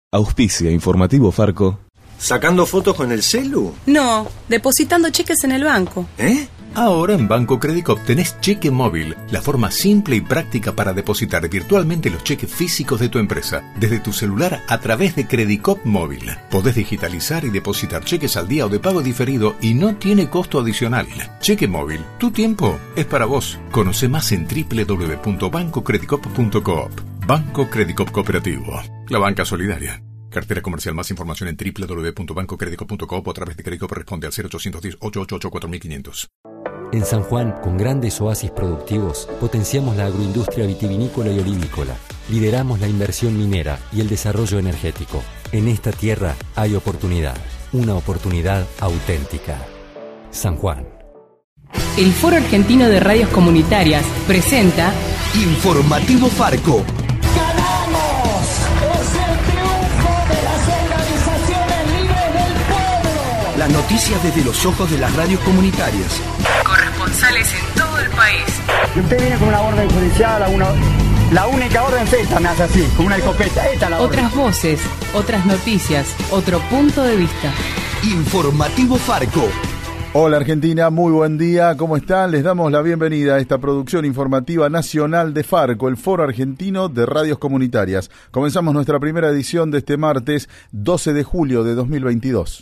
Auspicia Informativo Farco. ¿Sacando fotos con el celu? No, depositando cheques en el banco. Ahora en Banco Credicop tenés cheque móvil, la forma simple y práctica para depositar virtualmente los cheques físicos de tu empresa, desde tu celular a través de Credicop Móvil. Podés digitalizar y depositar cheques al día o de pago diferido y no tiene costo adicional. Cheque móvil, tu tiempo es para vos. Conoce más en www.bancocredicop.coop. Banco Credicop Cooperativo, la banca solidaria. Cartera comercial. Más información en www.bancocredicop.coop o a través de Credicop. Responde al 0810-888-4500. En San Juan, con grandes oasis productivos, potenciamos la agroindustria vitivinícola y olivícola. Lideramos la inversión minera y el desarrollo energético. En esta tierra hay oportunidad, una oportunidad auténtica. San Juan. El Foro Argentino de Radios Comunitarias presenta Informativo Farco. ¡Ganamos! ¡Es el triunfo de las organizaciones libres del pueblo! Las noticias desde los ojos de las radios comunitarias. Corresponsales en todo el país. Y usted viene con una orden judicial, la única orden es esta, me hace así, con una escopeta. Esta es la orden. Otras voces, otras noticias, otro punto de vista. Informativo Farco. Hola Argentina, muy buen día, ¿cómo están? Les damos la bienvenida a esta producción informativa nacional de Farco, el Foro Argentino de Radios Comunitarias. Comenzamos nuestra primera edición de este martes 12 de julio de 2022.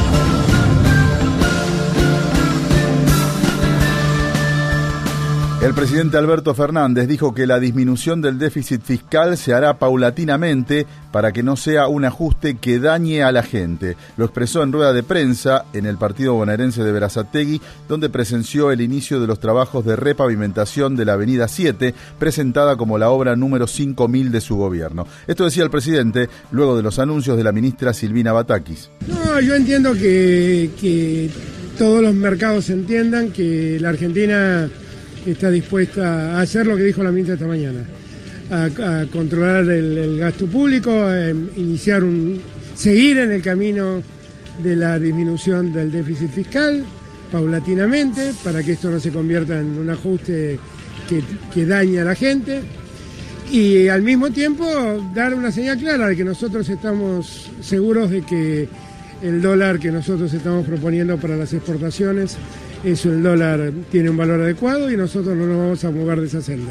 El presidente Alberto Fernández dijo que la disminución del déficit fiscal se hará paulatinamente para que no sea un ajuste que dañe a la gente. Lo expresó en rueda de prensa en el partido bonaerense de Berazategui, donde presenció el inicio de los trabajos de repavimentación de la Avenida 7, presentada como la obra número 5000 de su gobierno. Esto decía el presidente luego de los anuncios de la ministra Silvina Batakis. No, yo entiendo que todos los mercados entiendan que la Argentina está dispuesta a hacer lo que dijo la ministra esta mañana, a controlar el gasto público, a seguir en el camino de la disminución del déficit fiscal, paulatinamente, para que esto no se convierta en un ajuste que dañe a la gente, y al mismo tiempo dar una señal clara de que nosotros estamos seguros de que el dólar que nosotros estamos proponiendo para las exportaciones, el dólar tiene un valor adecuado y nosotros no nos vamos a mover de esa senda.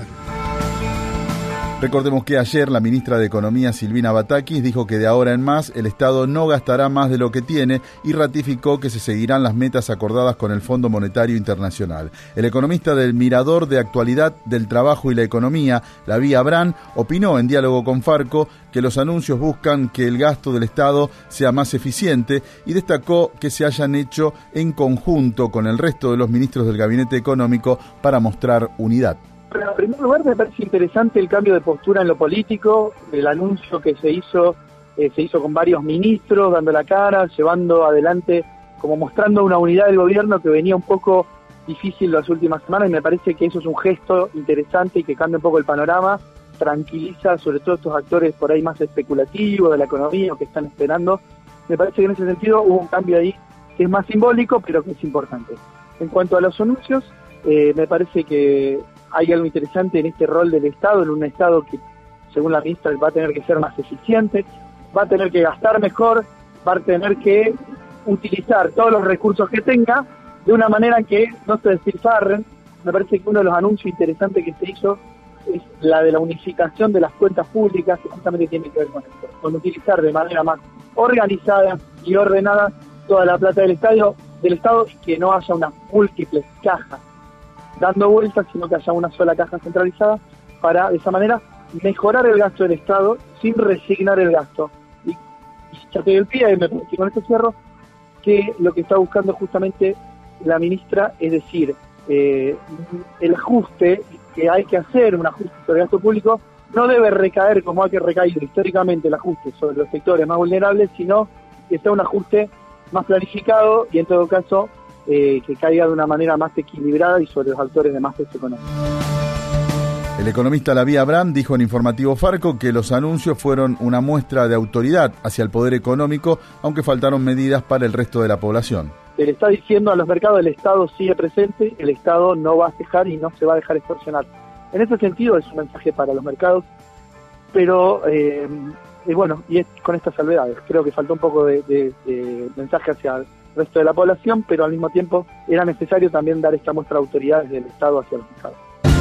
Recordemos que ayer la ministra de Economía Silvina Batakis dijo que de ahora en más el Estado no gastará más de lo que tiene y ratificó que se seguirán las metas acordadas con el Fondo Monetario Internacional. El economista del Mirador de Actualidad del Trabajo y la Economía, Laví Abrán, opinó en diálogo con Farco que los anuncios buscan que el gasto del Estado sea más eficiente y destacó que se hayan hecho en conjunto con el resto de los ministros del Gabinete Económico para mostrar unidad. Pero en primer lugar me parece interesante el cambio de postura en lo político, el anuncio que se hizo con varios ministros dando la cara, llevando adelante, como mostrando una unidad del gobierno que venía un poco difícil las últimas semanas, y me parece que eso es un gesto interesante y que cambia un poco el panorama, tranquiliza sobre todo estos actores por ahí más especulativos de la economía o que están esperando. Me parece que en ese sentido hubo un cambio ahí que es más simbólico pero que es importante. En cuanto a los anuncios, me parece que hay algo interesante en este rol del Estado, en un Estado que, según la ministra, va a tener que ser más eficiente, va a tener que gastar mejor, va a tener que utilizar todos los recursos que tenga de una manera que no se despilfarren. Me parece que uno de los anuncios interesantes que se hizo es la de la unificación de las cuentas públicas, que justamente tiene que ver con esto, con utilizar de manera más organizada y ordenada toda la plata del Estado y que no haya unas múltiples cajas dando vueltas, sino que haya una sola caja centralizada para, de esa manera, mejorar el gasto del Estado sin resignar el gasto. Y ya te doy el pie, y me parece que con esto cierro, que lo que está buscando justamente la ministra, es decir, el ajuste que hay que hacer, un ajuste sobre el gasto público, no debe recaer como ha recaído históricamente el ajuste sobre los sectores más vulnerables, sino que sea un ajuste más planificado y en todo caso que caiga de una manera más equilibrada y sobre los actores de más peso económico. El economista Laví Abrán dijo en Informativo Farco que los anuncios fueron una muestra de autoridad hacia el poder económico, aunque faltaron medidas para el resto de la población. Se le está diciendo a los mercados, el Estado sigue presente, el Estado no va a cejar y no se va a dejar extorsionar. En ese sentido es un mensaje para los mercados, pero y con estas salvedades. Creo que faltó un poco de mensaje hacia el resto de la población, pero al mismo tiempo era necesario también dar esta muestra de autoridad desde el Estado hacia los Estados.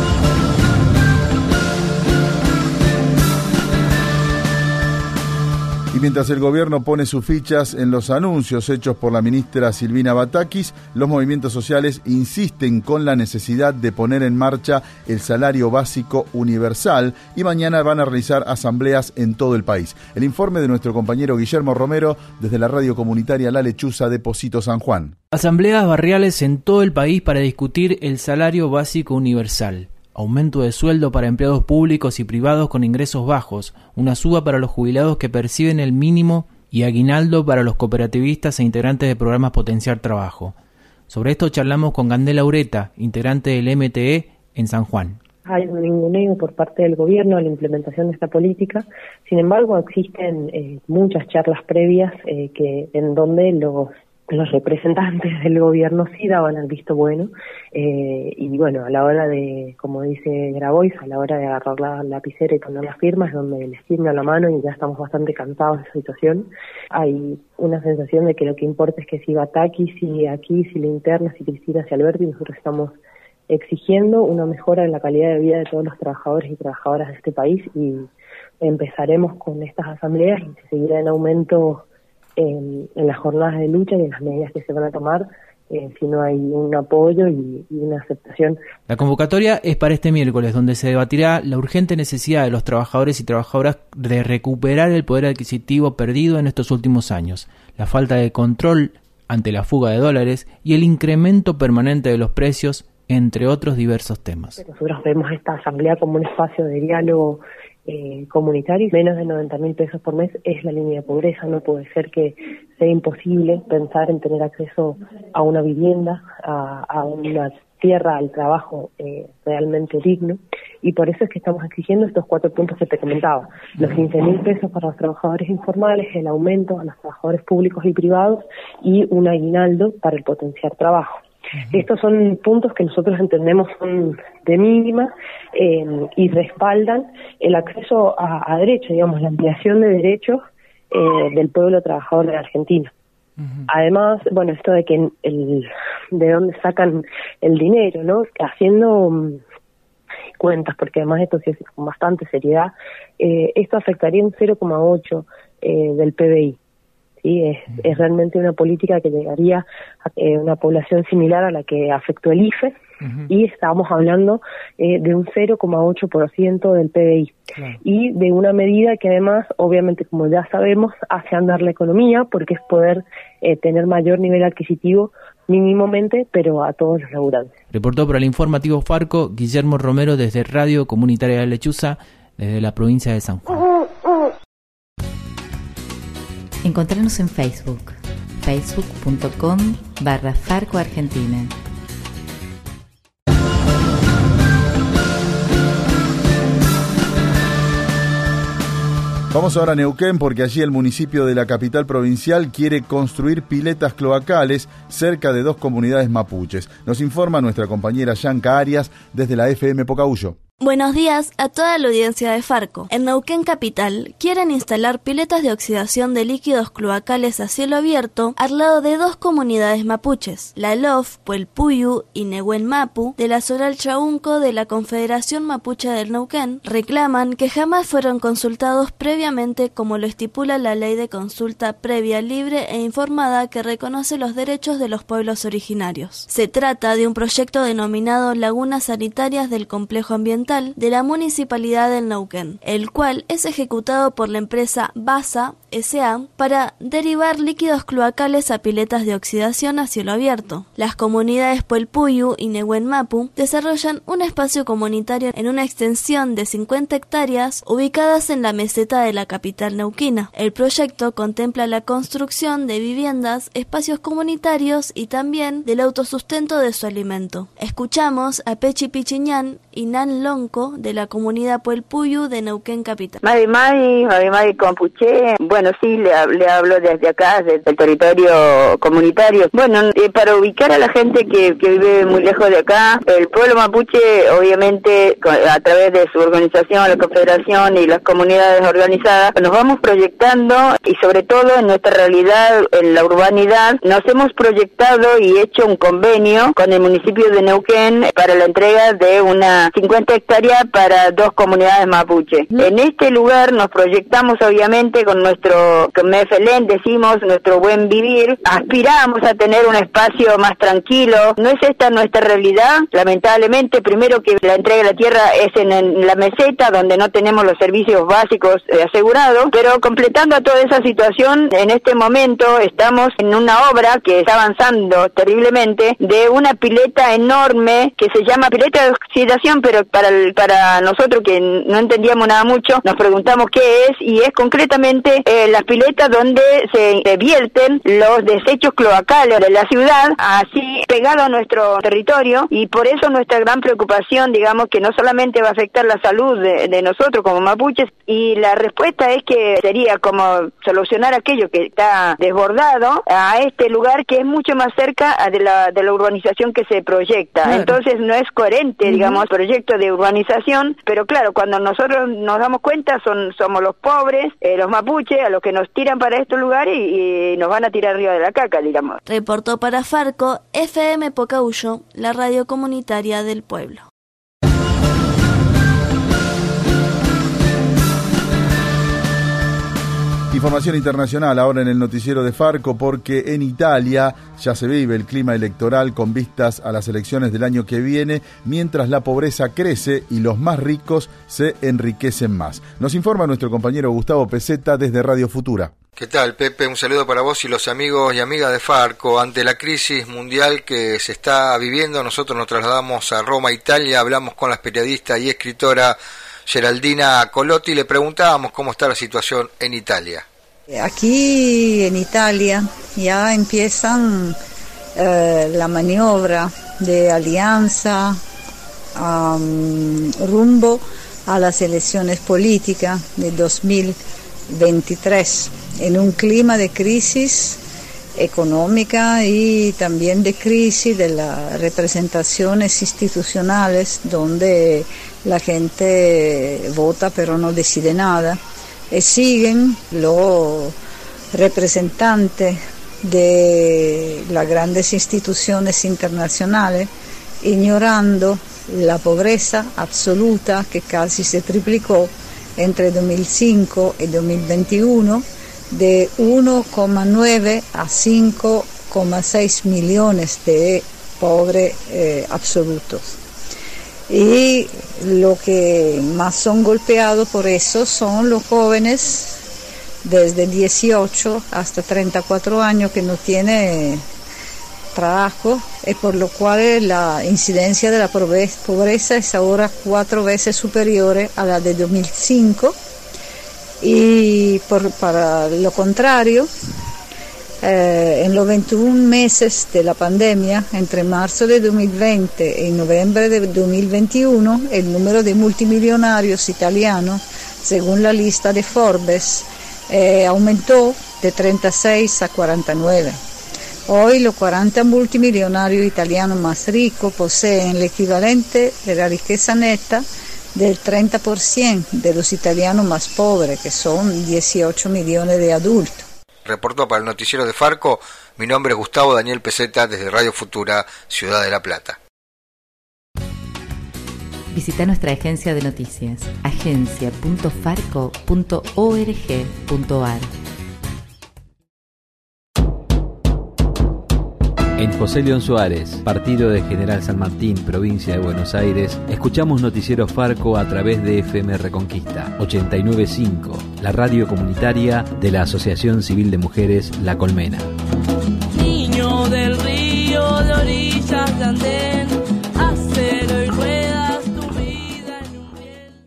Y mientras el gobierno pone sus fichas en los anuncios hechos por la ministra Silvina Batakis, los movimientos sociales insisten con la necesidad de poner en marcha el salario básico universal y mañana van a realizar asambleas en todo el país. El informe de nuestro compañero Guillermo Romero desde la radio comunitaria La Lechuza de Pocito, San Juan. Asambleas barriales en todo el país para discutir el salario básico universal. Aumento de sueldo para empleados públicos y privados con ingresos bajos, una suba para los jubilados que perciben el mínimo y aguinaldo para los cooperativistas e integrantes de programas Potenciar Trabajo. Sobre esto charlamos con Candela Ureta, integrante del MTE en San Juan. Hay un ninguneo por parte del gobierno a la implementación de esta política. Sin embargo, existen muchas charlas previas en donde los representantes del gobierno sí daban el visto bueno, y bueno, a la hora de, como dice Grabois, a la hora de agarrar la lapicera y poner las firmas, donde les tiembla la mano y ya estamos bastante cansados de esa situación. Hay una sensación de que lo que importa es que si Batakis, si aquí, si la interna, si Cristina, si Alberti, nosotros estamos exigiendo una mejora en la calidad de vida de todos los trabajadores y trabajadoras de este país, y empezaremos con estas asambleas y se seguirá en aumento en las jornadas de lucha y en las medidas que se van a tomar si no hay un apoyo y una aceptación. La convocatoria es para este miércoles, donde se debatirá la urgente necesidad de los trabajadores y trabajadoras de recuperar el poder adquisitivo perdido en estos últimos años, la falta de control ante la fuga de dólares y el incremento permanente de los precios, entre otros diversos temas. Nosotros vemos esta asamblea como un espacio de diálogo comunitario. Menos de 90.000 pesos por mes es la línea de pobreza. No puede ser que sea imposible pensar en tener acceso a una vivienda, a una tierra, al trabajo realmente digno, y por eso es que estamos exigiendo estos 4 puntos que te comentaba: los 15.000 pesos para los trabajadores informales, el aumento a los trabajadores públicos y privados y un aguinaldo para el Potenciar Trabajo. Estos son puntos que nosotros entendemos son de mínima y respaldan el acceso a derechos, digamos, la ampliación de derechos del pueblo trabajador de la Argentina. Además, bueno, esto de que de dónde sacan el dinero, ¿no? Haciendo cuentas, porque además esto sí es con bastante seriedad, esto afectaría un 0,8 del PBI. ¿Sí? Es realmente una política que llegaría a una población similar a la que afectó el IFE, y estábamos hablando de un 0,8% del PBI. Y de una medida que además, obviamente, como ya sabemos, hace andar la economía, porque es poder tener mayor nivel adquisitivo mínimamente, pero a todos los laburantes. Reportó para el informativo Farco Guillermo Romero desde Radio Comunitaria de La Lechuza, desde la provincia de San Juan. Encontrarnos en Facebook, facebook.com/Farco Argentina. Vamos ahora a Neuquén, porque allí el municipio de la capital provincial quiere construir piletas cloacales cerca de 2 comunidades mapuches. Nos informa nuestra compañera Yanka Arias desde la FM Pocahuyo. Buenos días a toda la audiencia de Farco. En Neuquén Capital quieren instalar piletas de oxidación de líquidos cloacales a cielo abierto al lado de 2 comunidades mapuches, la Lof, Puelpuyu y Nehuen Mapu, de la Soral Chaunco de la Confederación Mapuche del Neuquén, reclaman que jamás fueron consultados previamente como lo estipula la Ley de Consulta Previa, Libre e Informada que reconoce los derechos de los pueblos originarios. Se trata de un proyecto denominado Lagunas Sanitarias del Complejo Ambiental de la Municipalidad del Neuquén, el cual es ejecutado por la empresa BASA S.A. para derivar líquidos cloacales a piletas de oxidación a cielo abierto. Las comunidades Puelpuyu y Nehuen Mapu desarrollan un espacio comunitario en una extensión de 50 hectáreas ubicadas en la meseta de la capital neuquina. El proyecto contempla la construcción de viviendas, espacios comunitarios y también del autosustento de su alimento. Escuchamos a Pechi Pichiñán y Nan Long Lonco, de la comunidad Puelpuyu de Neuquén Capital. Mari Compuché. Bueno, sí, le hablo desde acá, desde el territorio comunitario. Bueno, para ubicar a la gente que vive muy lejos de acá, el pueblo mapuche, obviamente, a través de su organización, la confederación y las comunidades organizadas, nos vamos proyectando, y sobre todo en nuestra realidad, en la urbanidad, nos hemos proyectado y hecho un convenio con el municipio de Neuquén para la entrega de una 50 hectáreas para 2 comunidades mapuche. En este lugar nos proyectamos, obviamente, con nuestro, con Mefelén decimos, nuestro buen vivir, aspiramos a tener un espacio más tranquilo. No es esta nuestra realidad, lamentablemente. Primero, que la entrega de la tierra es en la meseta, donde no tenemos los servicios básicos asegurados, pero completando a toda esa situación, en este momento estamos en una obra que está avanzando terriblemente, de una pileta enorme que se llama pileta de oxidación, pero para nosotros que no entendíamos nada mucho, nos preguntamos qué es, y es concretamente las piletas donde se vierten los desechos cloacales de la ciudad, así pegado a nuestro territorio, y por eso nuestra gran preocupación, digamos, que no solamente va a afectar la salud de nosotros como mapuches, y la respuesta es que sería como solucionar aquello que está desbordado a este lugar que es mucho más cerca de la urbanización que se proyecta. Claro. Entonces no es coherente, digamos, el proyecto de urbanización, pero claro, cuando nosotros nos damos cuenta somos los pobres, los mapuches, a los que nos tiran para estos lugares y nos van a tirar arriba de la caca, digamos. Reportó para Farco, FM Pocahullo, la radio comunitaria del pueblo. Información internacional ahora en el noticiero de Farco, porque en Italia ya se vive el clima electoral con vistas a las elecciones del año que viene, mientras la pobreza crece y los más ricos se enriquecen más. Nos informa nuestro compañero Gustavo Peseta desde Radio Futura. ¿Qué tal, Pepe? Un saludo para vos y los amigos y amigas de Farco. Ante la crisis mundial que se está viviendo, nosotros nos trasladamos a Roma, Italia, hablamos con la periodista y escritora Geraldina Colotti y le preguntábamos cómo está la situación en Italia. Aquí en Italia ya empiezan la maniobra de alianza rumbo a las elecciones políticas de 2023, en un clima de crisis económica y también de crisis de las representaciones institucionales, donde la gente vota pero no decide nada, y siguen los representantes de las grandes instituciones internacionales ignorando la pobreza absoluta que casi se triplicó entre 2005 y 2021, de 1,9 a 5,6 millones de pobres absolutos. Y lo que más son golpeados por eso son los jóvenes desde 18 hasta 34 años que no tienen trabajo, y por lo cual la incidencia de la pobreza es ahora 4 veces superior a la de 2005. Y para lo contrario, en los 21 meses de la pandemia, entre marzo de 2020 y noviembre de 2021, el número de multimillonarios italianos, según la lista de Forbes, aumentó de 36 a 49. Hoy los 40 multimillonarios italianos más ricos poseen el equivalente de la riqueza neta del 30% de los italianos más pobres, que son 18 millones de adultos. Reportó para el noticiero de Farco, mi nombre es Gustavo Daniel Peseta desde Radio Futura, Ciudad de La Plata. Visita nuestra agencia de noticias, agencia.farco.org.ar. En José León Suárez, partido de General San Martín, provincia de Buenos Aires, escuchamos Noticiero Farco a través de FM Reconquista 89.5, la radio comunitaria de la Asociación Civil de Mujeres La Colmena. Niño del río, de orillas de andén, acero y ruedas, tu vida en un riel.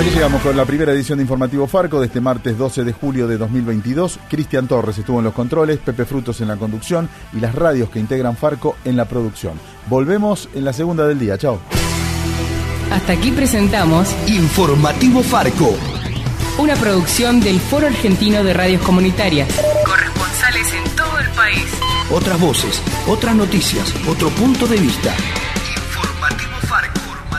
Hasta aquí llegamos con la primera edición de Informativo Farco de este martes 12 de julio de 2022. Cristian Torres estuvo en los controles, Pepe Frutos en la conducción y las radios que integran Farco en la producción. Volvemos en la segunda del día. Chao. Hasta aquí presentamos Informativo Farco, una producción del Foro Argentino de Radios Comunitarias. Corresponsales en todo el país. otras voces, otras noticias, otro punto de vista. Informativo Farco.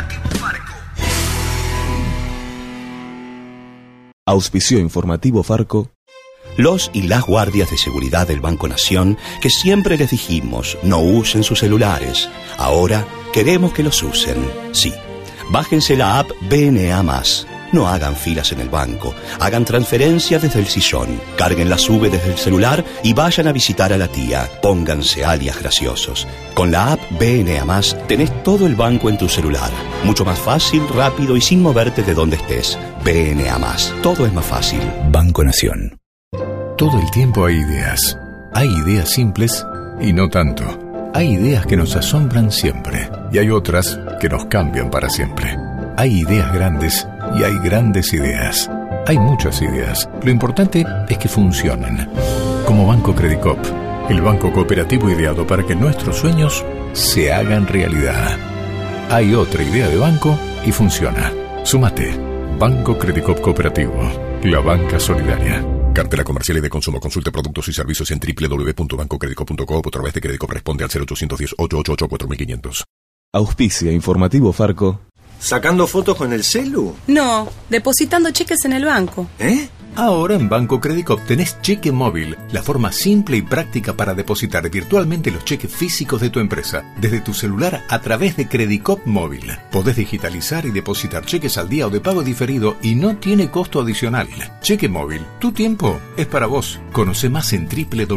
Auspició Informativo Farco. Los y las guardias de seguridad del Banco Nación, que siempre les dijimos no usen sus celulares, ahora queremos que los usen. Sí, bájense la app BNA+. No hagan filas en el banco, hagan transferencias desde el sillón, carguen la SUBE desde el celular y vayan a visitar a la tía. Pónganse alias graciosos. Con la app BNA+, tenés todo el banco en tu celular. Mucho más fácil, rápido y sin moverte de donde estés. BNA+, todo es más fácil. Banco Nación. Todo el tiempo hay ideas. Hay ideas simples y no tanto. Hay ideas que nos asombran siempre y hay otras que nos cambian para siempre. Hay ideas grandes y hay grandes ideas. Hay muchas ideas. Lo importante es que funcionen. Como Banco Credicop, el banco cooperativo ideado para que nuestros sueños se hagan realidad. Hay otra idea de banco y funciona. Súmate. Banco Credicop Cooperativo. La banca solidaria. Cartela comercial y de consumo. Consulte productos y servicios en www.bancocredicop.co o a través de Credicop. Responde al 0810-888-4500. Auspicia Informativo Farco. ¿Sacando fotos con el celu? No, depositando cheques en el banco. Ahora en Banco Credicop tenés cheque móvil, la forma simple y práctica para depositar virtualmente los cheques físicos de tu empresa, desde tu celular a través de Credicop Móvil. Podés digitalizar y depositar cheques al día o de pago diferido y no tiene costo adicional. Cheque móvil, tu tiempo es para vos. Conoce más en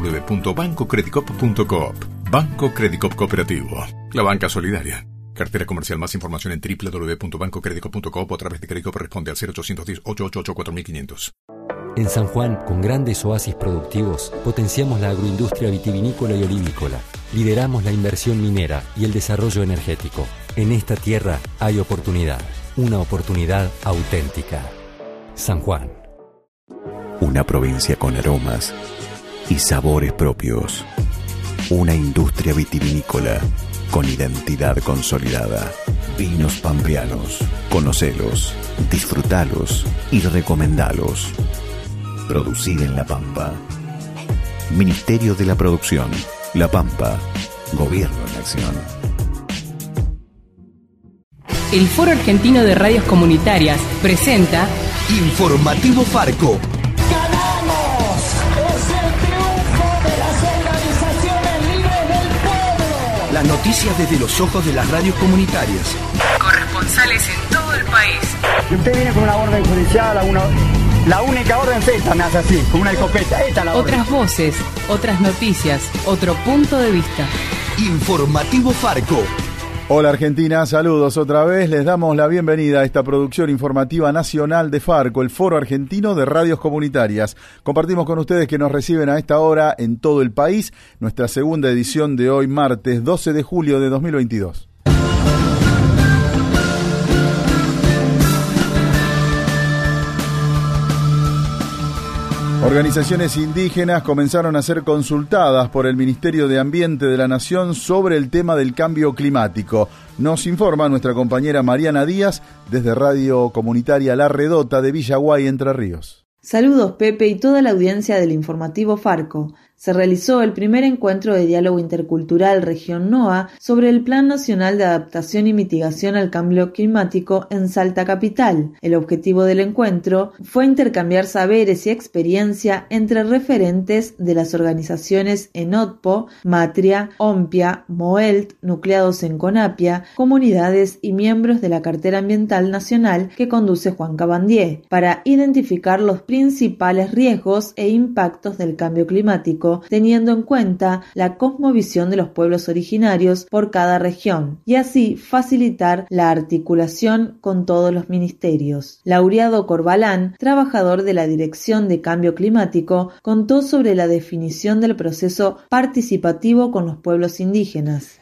www.bancocredicop.coop. Banco Credicop Cooperativo, la banca solidaria. Cartera comercial. Más información en www.bancocredicop.coop o a través de Credicop. Responde al 0810-888-4500. En San Juan, con grandes oasis productivos, potenciamos la agroindustria vitivinícola y olivícola. Lideramos la inversión minera y el desarrollo energético. En esta tierra hay oportunidad, una oportunidad auténtica. San Juan. Una provincia con aromas y sabores propios. Una industria vitivinícola con identidad consolidada. Vinos pampeanos. Conocelos, disfrutalos y recomendalos. Producir en La Pampa. Ministerio de la Producción. La Pampa. Gobierno en acción. El Foro Argentino de Radios Comunitarias presenta Informativo Farco. ¡Ganamos! ¡Es el triunfo de las organizaciones libres del pueblo! Las noticias desde los ojos de las radios comunitarias. Corresponsales en todo el país. Y usted viene con una orden judicial, la única orden es esta, me hace así, con una escopeta. Esta es la orden. Otras voces, otras noticias, otro punto de vista. Informativo Farco. Hola Argentina, saludos otra vez. Les damos la bienvenida a esta producción informativa nacional de Farco, el Foro Argentino de Radios Comunitarias. Compartimos con ustedes que nos reciben a esta hora en todo el país nuestra segunda edición de hoy, martes 12 de julio de 2022. Organizaciones indígenas comenzaron a ser consultadas por el Ministerio de Ambiente de la Nación sobre el tema del cambio climático. Nos informa nuestra compañera Mariana Díaz desde Radio Comunitaria La Redota de Villaguay, Entre Ríos. Saludos Pepe y toda la audiencia del informativo Farco. Se realizó el primer encuentro de diálogo intercultural Región NOA sobre el Plan Nacional de Adaptación y Mitigación al Cambio Climático en Salta Capital. El objetivo del encuentro fue intercambiar saberes y experiencia entre referentes de las organizaciones ENOTPO, Matria, OMPIA, MOELT, nucleados en CONAPIA, comunidades y miembros de la Cartera Ambiental Nacional que conduce Juan Cabandier, para identificar los principales riesgos e impactos del cambio climático, teniendo en cuenta la cosmovisión de los pueblos originarios por cada región, y así facilitar la articulación con todos los ministerios. Laureado Corbalán, trabajador de la Dirección de Cambio Climático, contó sobre la definición del proceso participativo con los pueblos indígenas.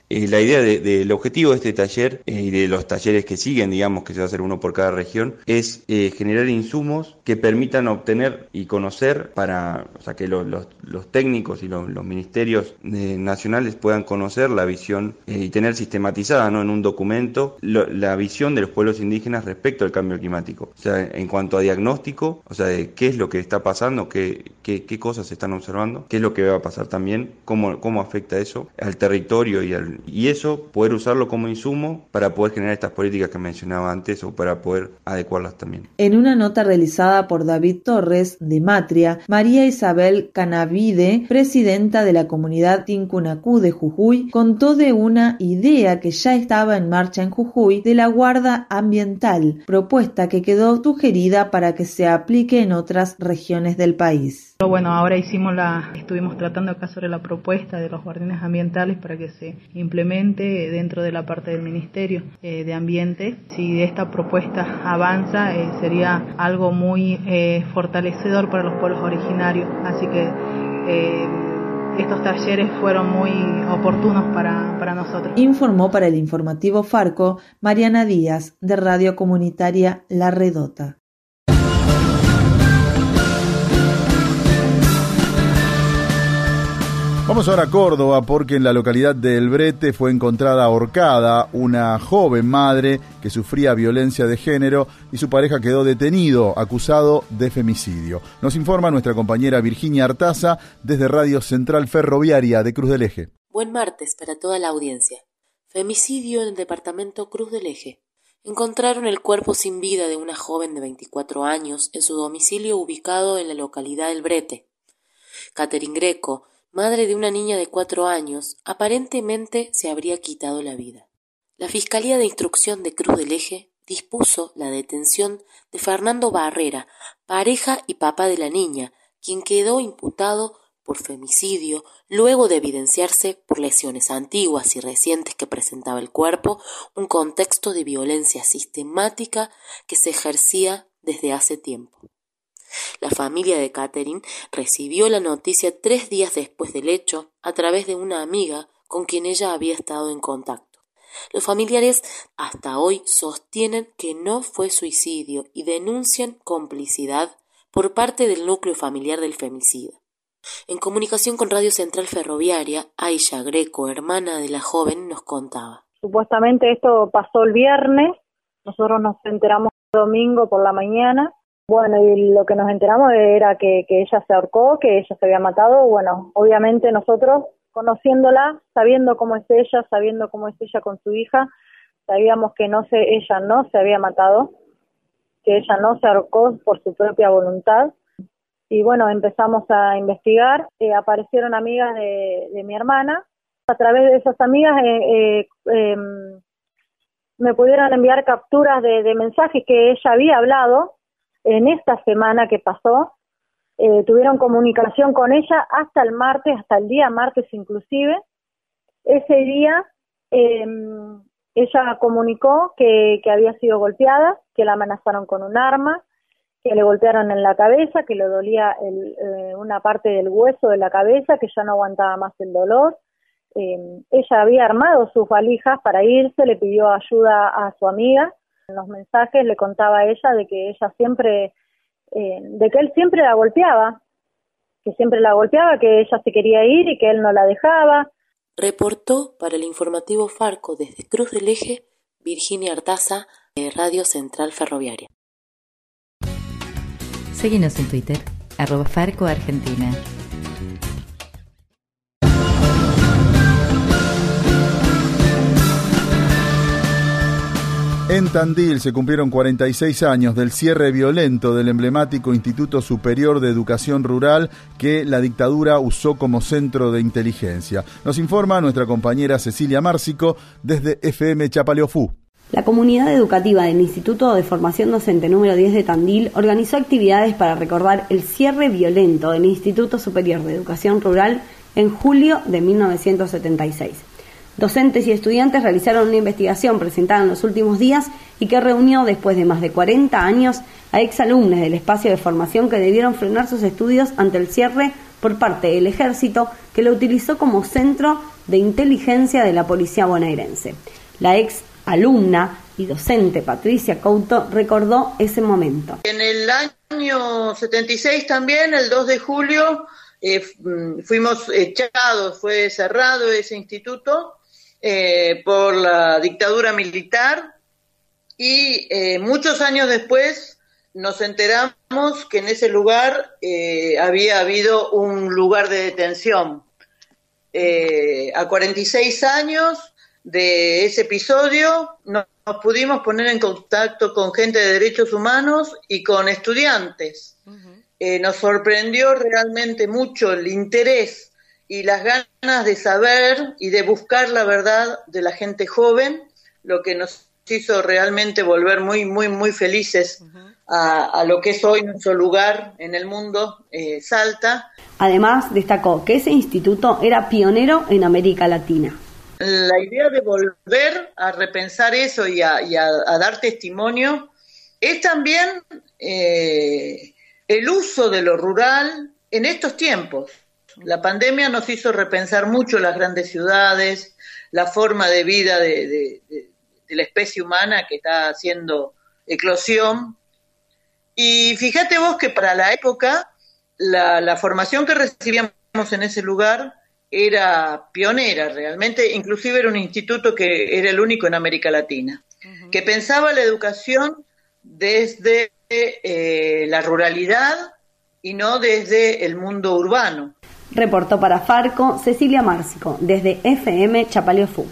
La idea del objetivo de este taller y de los talleres que siguen, digamos que se va a hacer uno por cada región, es generar insumos que permitan obtener y conocer que los técnicos y los ministerios nacionales puedan conocer la visión y tener sistematizada, ¿no?, en un documento la visión de los pueblos indígenas respecto al cambio climático. O sea, en cuanto a diagnóstico, o sea, de qué es lo que está pasando, qué cosas se están observando, qué es lo que va a pasar también, cómo afecta eso al territorio y eso poder usarlo como insumo para poder generar estas políticas que mencionaba antes o para poder adecuarlas también. En una nota realizada por David Torres de Matria, María Isabel Canavide, presidenta de la comunidad Tincunacú de Jujuy, contó de una idea que ya estaba en marcha en Jujuy de la guarda ambiental, propuesta que quedó sugerida para que se aplique en otras regiones del país. Bueno, ahora estuvimos tratando acá sobre la propuesta de los guardianes ambientales para que se implemente dentro de la parte del Ministerio de Ambiente. Si esta propuesta avanza, sería algo muy fortalecedor para los pueblos originarios, así que estos talleres fueron muy oportunos para nosotros. Informó para el informativo Farco Mariana Díaz, de Radio Comunitaria La Redota. Vamos ahora a Córdoba porque en la localidad de El Brete fue encontrada ahorcada una joven madre que sufría violencia de género y su pareja quedó detenido, acusado de femicidio. Nos informa nuestra compañera Virginia Artaza desde Radio Central Ferroviaria de Cruz del Eje. Buen martes para toda la audiencia. Femicidio en el departamento Cruz del Eje. Encontraron el cuerpo sin vida de una joven de 24 años en su domicilio ubicado en la localidad del Brete. Catherine Greco, madre de una niña de 4 años, aparentemente se habría quitado la vida. La Fiscalía de Instrucción de Cruz del Eje dispuso la detención de Fernando Barrera, pareja y papá de la niña, quien quedó imputado por femicidio luego de evidenciarse por lesiones antiguas y recientes que presentaba el cuerpo, un contexto de violencia sistemática que se ejercía desde hace tiempo. La familia de Catherine recibió la noticia 3 días después del hecho a través de una amiga con quien ella había estado en contacto. Los familiares hasta hoy sostienen que no fue suicidio y denuncian complicidad por parte del núcleo familiar del femicida. En comunicación con Radio Central Ferroviaria, Aisha Greco, hermana de la joven, nos contaba. Supuestamente esto pasó el viernes, nosotros nos enteramos el domingo por la mañana. Bueno, y lo que nos enteramos era que ella se ahorcó, que ella se había matado. Bueno, obviamente nosotros, conociéndola, sabiendo cómo es ella con su hija, sabíamos que ella no se había matado, que ella no se ahorcó por su propia voluntad. Y bueno, empezamos a investigar, aparecieron amigas de mi hermana. A través de esas amigas me pudieron enviar capturas de mensajes que ella había hablado en esta semana que pasó. Tuvieron comunicación con ella hasta el día martes inclusive. Ese día ella comunicó que había sido golpeada, que la amenazaron con un arma, que le golpearon en la cabeza, que le dolía una parte del hueso de la cabeza, que ya no aguantaba más el dolor. Ella había armado sus valijas para irse, le pidió ayuda a su amiga. En los mensajes le contaba a ella de que ella siempre, de que él siempre la golpeaba, que ella se quería ir y que él no la dejaba. Reportó para el informativo Farco desde Cruz del Eje, Virginia Artaza, de Radio Central Ferroviaria. Síguenos en Twitter, @FarcoArgentina. En Tandil se cumplieron 46 años del cierre violento del emblemático Instituto Superior de Educación Rural que la dictadura usó como centro de inteligencia. Nos informa nuestra compañera Cecilia Márcico desde FM Chapaleofú. La comunidad educativa del Instituto de Formación Docente número 10 de Tandil organizó actividades para recordar el cierre violento del Instituto Superior de Educación Rural en julio de 1976. Docentes y estudiantes realizaron una investigación presentada en los últimos días y que reunió después de más de 40 años a exalumnos del espacio de formación que debieron frenar sus estudios ante el cierre por parte del Ejército, que lo utilizó como centro de inteligencia de la policía bonaerense. La ex alumna y docente Patricia Couto recordó ese momento. En el año 76 también, el 2 de julio, fuimos echados, fue cerrado ese instituto por la dictadura militar y muchos años después nos enteramos que en ese lugar había habido un lugar de detención. A 46 años de ese episodio nos pudimos poner en contacto con gente de derechos humanos y con estudiantes. Nos sorprendió realmente mucho el interés y las ganas de saber y de buscar la verdad de la gente joven, lo que nos hizo realmente volver muy, muy, muy felices a lo que es hoy nuestro lugar en el mundo, Salta. Además, destacó que ese instituto era pionero en América Latina. La idea de volver a repensar eso y a dar testimonio es también el uso de lo rural en estos tiempos. La pandemia nos hizo repensar mucho las grandes ciudades, la forma de vida de la especie humana que está haciendo eclosión. Y fíjate vos que para la época la formación que recibíamos en ese lugar era pionera realmente, inclusive era un instituto que era el único en América Latina, que pensaba la educación desde la ruralidad y no desde el mundo urbano. Reportó para Farco Cecilia Márcico, desde FM Chapaleofú.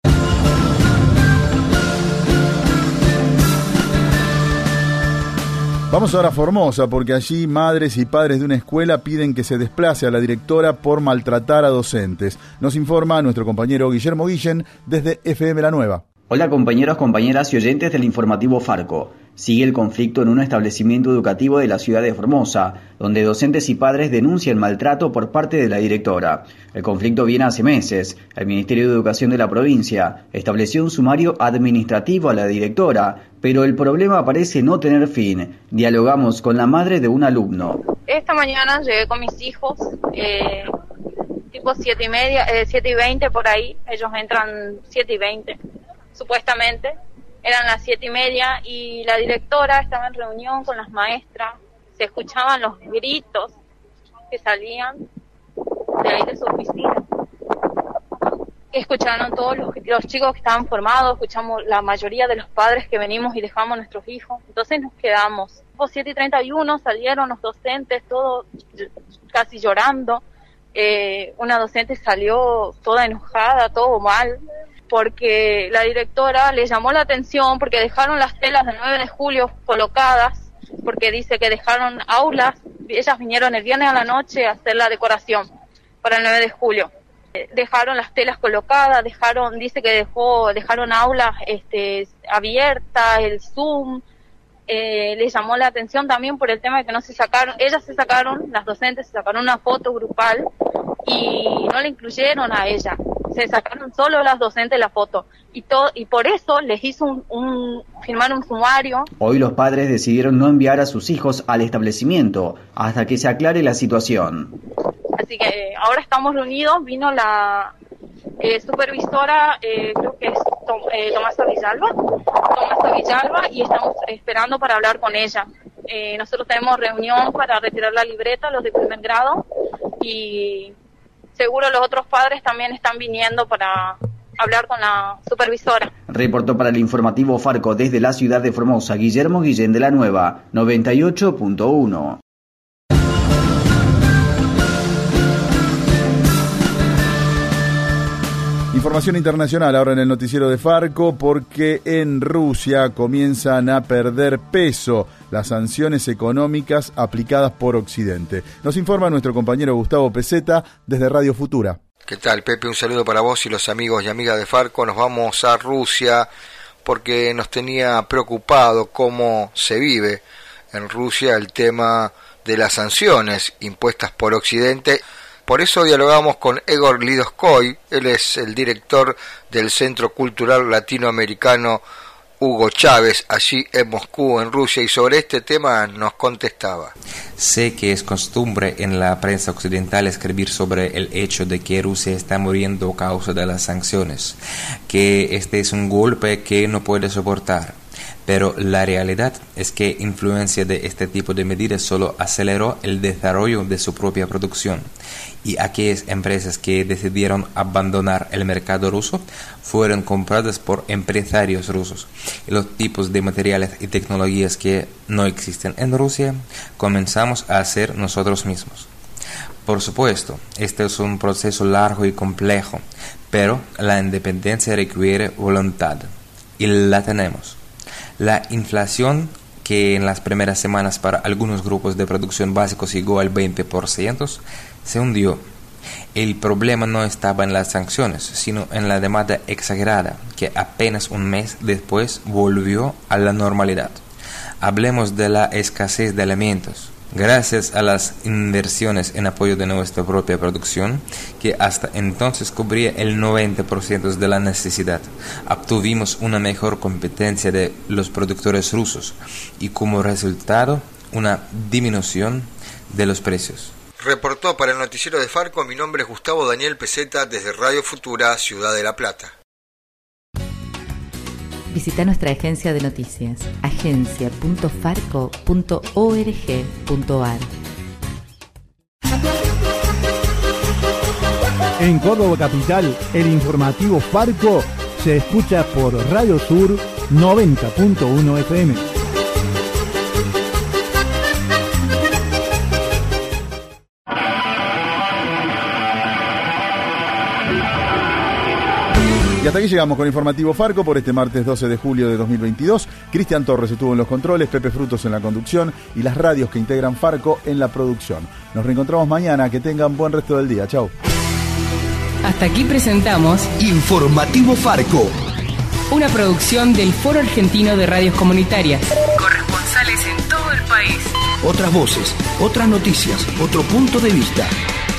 Vamos ahora a Formosa, porque allí madres y padres de una escuela piden que se desplace a la directora por maltratar a docentes. Nos informa nuestro compañero Guillermo Guillén desde FM La Nueva. Hola compañeros, compañeras y oyentes del informativo Farco. Sigue el conflicto en un establecimiento educativo de la ciudad de Formosa, donde docentes y padres denuncian maltrato por parte de la directora. El conflicto viene hace meses. El Ministerio de Educación de la provincia estableció un sumario administrativo a la directora, pero el problema parece no tener fin. Dialogamos con la madre de un alumno. Esta mañana llegué con mis hijos, tipo 7:30, 7:20 por ahí. Ellos entran 7:20. Supuestamente, eran las 7:30 y la directora estaba en reunión con las maestras, se escuchaban los gritos que salían de ahí de su oficina. Escucharon todos los chicos que estaban formados, escuchamos la mayoría de los padres que venimos y dejamos a nuestros hijos, entonces nos quedamos. 7:31 salieron los docentes, todos casi llorando, una docente salió toda enojada, todo mal, porque la directora le llamó la atención porque dejaron las telas del 9 de julio colocadas, porque dice que dejaron aulas, ellas vinieron el viernes a la noche a hacer la decoración para el 9 de julio. Dejaron las telas colocadas, dice que dejaron aulas abiertas, el Zoom, le llamó la atención también por el tema de que no se sacaron, las docentes se sacaron una foto grupal y no le incluyeron a ella. Se sacaron solo las docentes la foto y por eso les hizo firmar un sumario. Hoy los padres decidieron no enviar a sus hijos al establecimiento hasta que se aclare la situación. Así que ahora estamos reunidos, vino la supervisora, creo que es Tomasa Villalba, y estamos esperando para hablar con ella. Nosotros tenemos reunión para retirar la libreta, los de primer grado, y seguro los otros padres también están viniendo para hablar con la supervisora. Reportó para el informativo Farco desde la ciudad de Formosa, Guillermo Guillén de La Nueva, 98.1. Información internacional ahora en el noticiero de Farco, porque en Rusia comienzan a perder peso las sanciones económicas aplicadas por Occidente. Nos informa nuestro compañero Gustavo Peseta desde Radio Futura. ¿Qué tal, Pepe? Un saludo para vos y los amigos y amigas de Farco. Nos vamos a Rusia porque nos tenía preocupado cómo se vive en Rusia el tema de las sanciones impuestas por Occidente. Por eso dialogamos con Egor Lidoskoy, él es el director del Centro Cultural Latinoamericano Hugo Chávez, allí en Moscú, en Rusia, y sobre este tema nos contestaba. Sé que es costumbre en la prensa occidental escribir sobre el hecho de que Rusia está muriendo a causa de las sanciones, que este es un golpe que no puede soportar. Pero la realidad es que influencia de este tipo de medidas solo aceleró el desarrollo de su propia producción, y aquellas empresas que decidieron abandonar el mercado ruso fueron compradas por empresarios rusos, y los tipos de materiales y tecnologías que no existen en Rusia comenzamos a hacer nosotros mismos. Por supuesto, este es un proceso largo y complejo, pero la independencia requiere voluntad, y la tenemos. La inflación, que en las primeras semanas para algunos grupos de producción básicos llegó al 20%, se hundió. El problema no estaba en las sanciones, sino en la demanda exagerada, que apenas un mes después volvió a la normalidad. Hablemos de la escasez de alimentos. Gracias a las inversiones en apoyo de nuestra propia producción, que hasta entonces cubría el 90% de la necesidad, obtuvimos una mejor competencia de los productores rusos y como resultado una disminución de los precios. Reportó para el noticiero de Farco, mi nombre es Gustavo Daniel Peseta desde Radio Futura, Ciudad de La Plata. Visita nuestra agencia de noticias, agencia.farco.org.ar. En Córdoba Capital, el informativo Farco se escucha por Radio Sur 90.1 FM. Y hasta aquí llegamos con Informativo Farco por este martes 12 de julio de 2022. Cristian Torres estuvo en los controles, Pepe Frutos en la conducción y las radios que integran Farco en la producción. Nos reencontramos mañana, que tengan buen resto del día. Chau. Hasta aquí presentamos Informativo Farco, una producción del Foro Argentino de Radios Comunitarias. Corresponsales en todo el país. otras voces, otras noticias, otro punto de vista.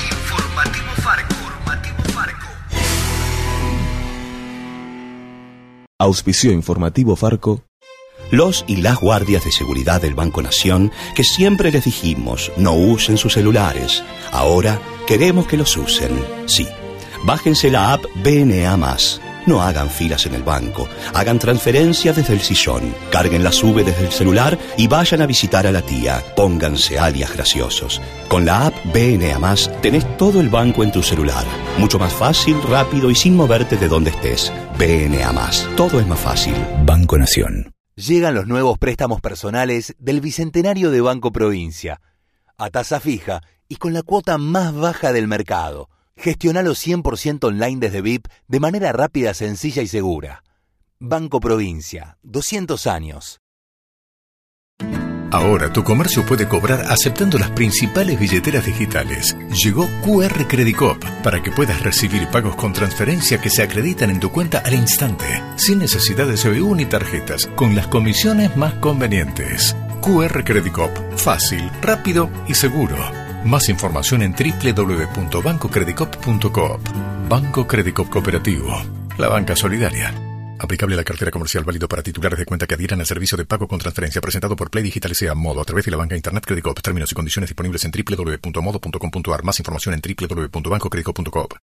Auspició Informativo Farco. Los y las guardias de seguridad del Banco Nación, que siempre les dijimos no usen sus celulares, ahora queremos que los usen. Sí, bájense la app BNA+. No hagan filas en el banco, hagan transferencias desde el sillón, carguen la SUBE desde el celular y vayan a visitar a la tía. Pónganse alias graciosos. Con la app BNA+, tenés todo el banco en tu celular. Mucho más fácil, rápido y sin moverte de donde estés. BNA+, todo es más fácil. Banco Nación. Llegan los nuevos préstamos personales del Bicentenario de Banco Provincia, a tasa fija y con la cuota más baja del mercado. Gestionalo 100% online desde VIP de manera rápida, sencilla y segura. Banco Provincia, 200 años. Ahora tu comercio puede cobrar aceptando las principales billeteras digitales. Llegó QR Credicop para que puedas recibir pagos con transferencia que se acreditan en tu cuenta al instante, sin necesidad de CBU ni tarjetas, con las comisiones más convenientes. QR Credicop, fácil, rápido y seguro. Más información en www.bancocredicop.coop. Banco Credicop Cooperativo, la banca solidaria. Aplicable a la cartera comercial, válido para titulares de cuenta que adhieran al servicio de pago con transferencia presentado por Play Digital S.A. Modo a través de la banca Internet Credicop. Términos y condiciones disponibles en www.modo.com.ar. Más información en www.bancocredicop.coop.